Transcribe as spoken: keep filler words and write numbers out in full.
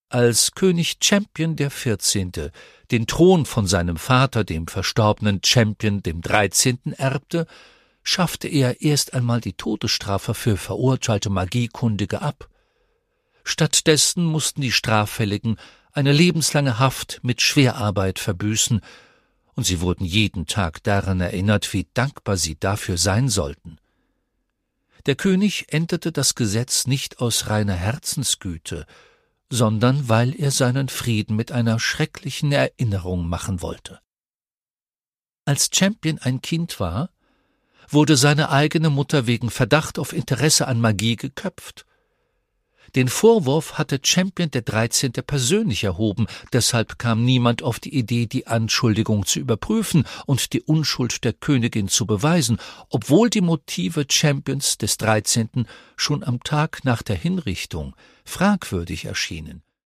Als König Champion der Vierzehnte den Thron von seinem Vater, dem verstorbenen Champion dem Dreizehnten erbte, schaffte er erst einmal die Todesstrafe für verurteilte Magiekundige ab. Stattdessen mussten die Straffälligen eine lebenslange Haft mit Schwerarbeit verbüßen, und sie wurden jeden Tag daran erinnert, wie dankbar sie dafür sein sollten. Der König änderte das Gesetz nicht aus reiner Herzensgüte, sondern weil er seinen Frieden mit einer schrecklichen Erinnerung machen wollte. Als Champion ein Kind war, wurde seine eigene Mutter wegen Verdacht auf Interesse an Magie geköpft. Den Vorwurf hatte Champion der Dreizehnte persönlich erhoben, deshalb kam niemand auf die Idee, die Anschuldigung zu überprüfen und die Unschuld der Königin zu beweisen, obwohl die Motive Champions des Dreizehnten schon am Tag nach der Hinrichtung fragwürdig erschienen.